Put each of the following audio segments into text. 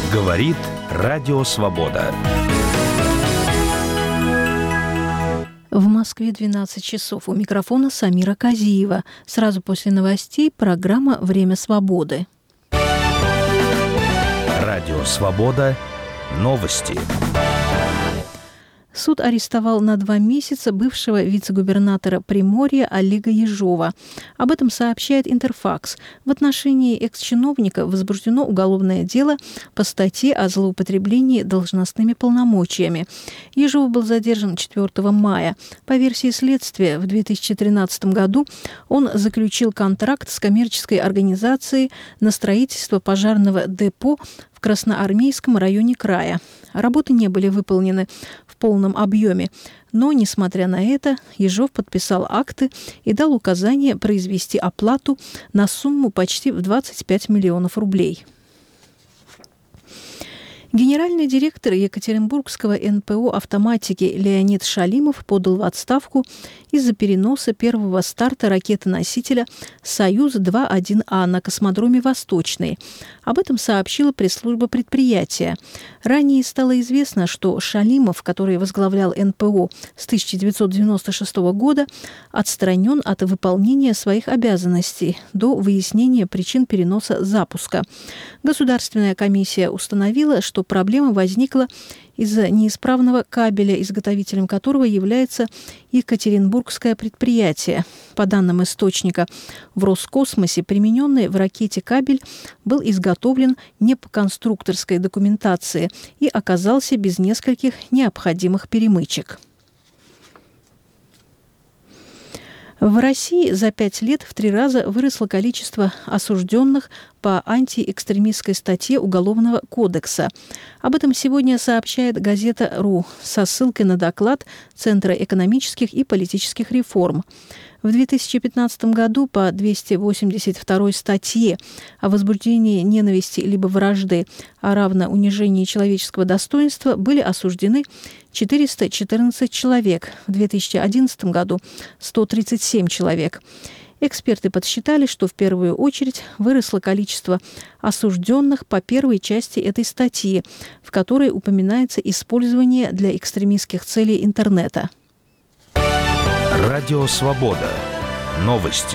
Говорит Радио Свобода. В Москве 12 часов. У микрофона Самира Казиева. Сразу после новостей программа «Время свободы». Радио Свобода. Новости. Суд арестовал на 2 месяца бывшего вице-губернатора Приморья Олега Ежова. Об этом сообщает Интерфакс. В отношении экс-чиновника возбуждено уголовное дело по статье о злоупотреблении должностными полномочиями. Ежов был задержан 4 мая. По версии следствия, в 2013 году он заключил контракт с коммерческой организацией на строительство пожарного депо в Красноармейском районе края. Работы не были выполнены в полном объеме, но, несмотря на это, Ежов подписал акты и дал указание произвести оплату на сумму почти в 25 миллионов рублей. Генеральный директор Екатеринбургского НПО «Автоматики» Леонид Шалимов подал в отставку из-за переноса первого старта ракеты-носителя «Союз-2-1А» на космодроме «Восточный». Об этом сообщила пресс-служба предприятия. Ранее стало известно, что Шалимов, который возглавлял НПО с 1996 года, отстранен от выполнения своих обязанностей до выяснения причин переноса запуска. Государственная комиссия установила, что проблема возникла из-за неисправного кабеля, изготовителем которого является Екатеринбургское предприятие. По данным источника, в Роскосмосе примененный в ракете кабель был изготовлен не по конструкторской документации и оказался без нескольких необходимых перемычек. В России за 5 лет в 3 раза выросло количество осужденных по антиэкстремистской статье Уголовного кодекса. Об этом сегодня сообщает газета «РУ» со ссылкой на доклад Центра экономических и политических реформ. В 2015 году по 282 статье о возбуждении ненависти либо вражды, а равно унижении человеческого достоинства были осуждены 414 человек, в 2011 году 137 человек. Эксперты подсчитали, что в первую очередь выросло количество осужденных по первой части этой статьи, в которой упоминается использование для экстремистских целей интернета. Радио Свобода. Новости.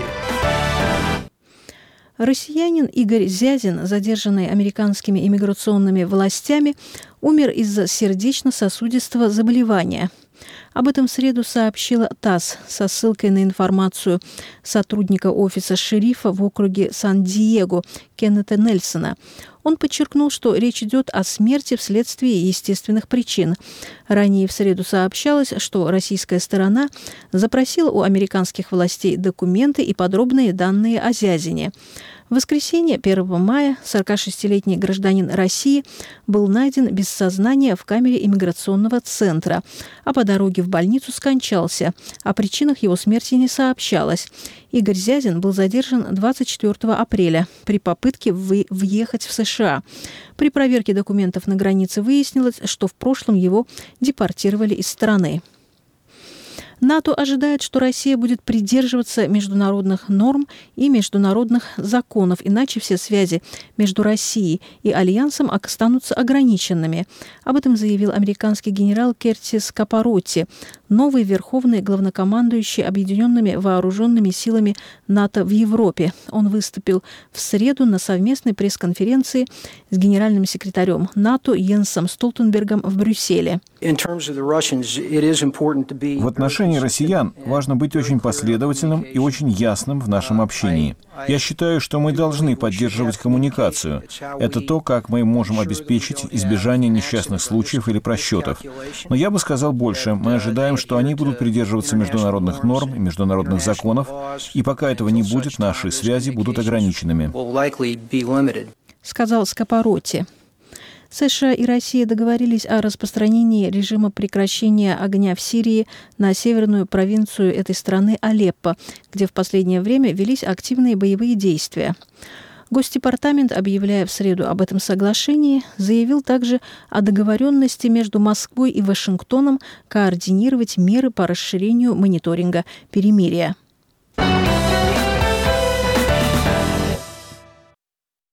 Россиянин Игорь Зязин, задержанный американскими иммиграционными властями, умер из-за сердечно-сосудистого заболевания. Об этом в среду сообщила ТАСС со ссылкой на информацию сотрудника офиса шерифа в округе Сан-Диего Кеннета Нельсона. Он подчеркнул, что речь идет о смерти вследствие естественных причин. Ранее в среду сообщалось, что российская сторона запросила у американских властей документы и подробные данные о Зязине. В воскресенье, 1 мая, 46-летний гражданин России был найден без сознания в камере иммиграционного центра, а по дороге в больницу скончался. О причинах его смерти не сообщалось. Игорь Зязин был задержан 24 апреля при попытке въехать в США. При проверке документов на границе выяснилось, что в прошлом его депортировали из страны. НАТО ожидает, что Россия будет придерживаться международных норм и международных законов, иначе все связи между Россией и Альянсом останутся ограниченными. Об этом заявил американский генерал Кертис Капаротти, новый верховный главнокомандующий Объединенными вооруженными силами НАТО в Европе. Он выступил в среду на совместной пресс-конференции с генеральным секретарем НАТО Йенсом Столтенбергом в Брюсселе. В отношении россиян важно быть очень последовательным и очень ясным в нашем общении. Я считаю, что мы должны поддерживать коммуникацию. Это то, как мы можем обеспечить избежание несчастных случаев или просчетов. Но я бы сказал больше. Мы ожидаем, что они будут придерживаться международных норм и международных законов, и пока этого не будет, наши связи будут ограниченными. Сказал Скапаротти. США и Россия договорились о распространении режима прекращения огня в Сирии на северную провинцию этой страны Алеппо, где в последнее время велись активные боевые действия. Госдепартамент, объявляя в среду об этом соглашении, заявил также о договоренности между Москвой и Вашингтоном координировать меры по расширению мониторинга перемирия.